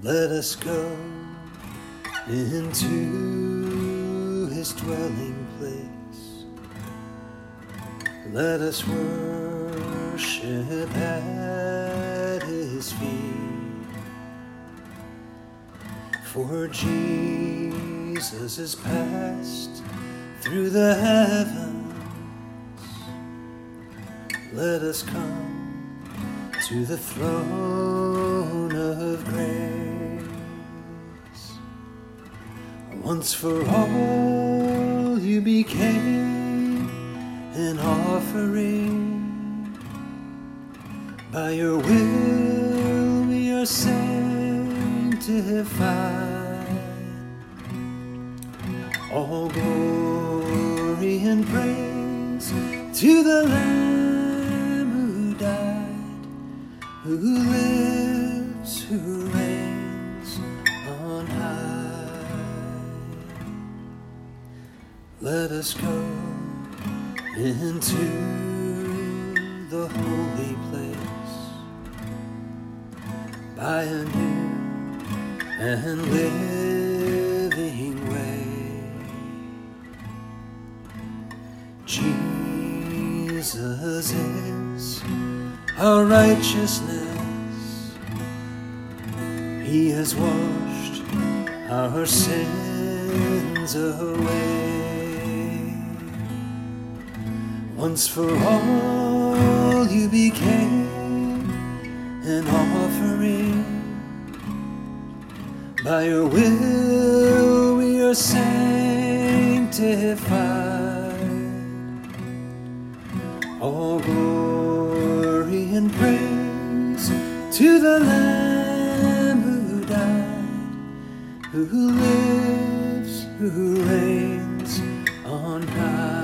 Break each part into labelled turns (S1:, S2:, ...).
S1: Let us go into his dwelling place. Let us worship at his feet. For Jesus is passed through the heavens. Let us come to the throne of grace. Once for all you became an offering. By your will we are sanctified. All glory and praise to the Lamb who died, who lives, who reigns on high. Let us go into the holy place by a new and living way. Jesus is our righteousness. He has washed our sins away. Once for all you became an offering. By your will we are sanctified. All glory and praise to the Lamb who died, who lives, who reigns on high.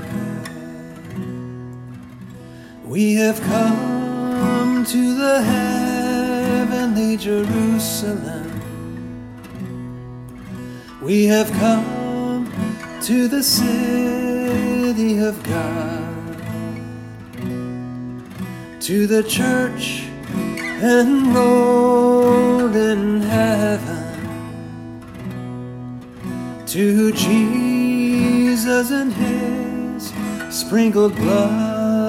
S1: We have come to the heavenly Jerusalem. We have come to the city of God, to the church enrolled in heaven, to Jesus and his sprinkled blood.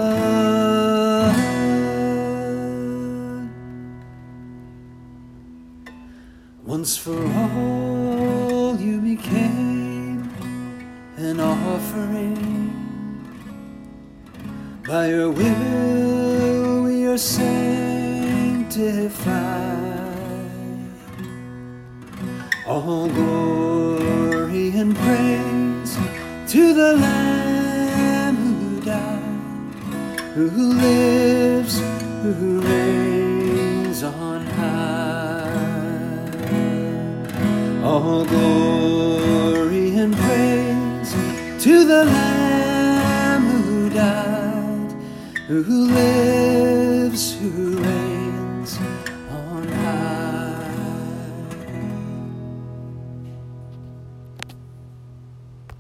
S1: Once for all you became an offering. By your will we are sanctified. All glory and praise to the Lamb who died, who lives, who reigns on high. All glory and praise to the Lamb who died, who lives, who reigns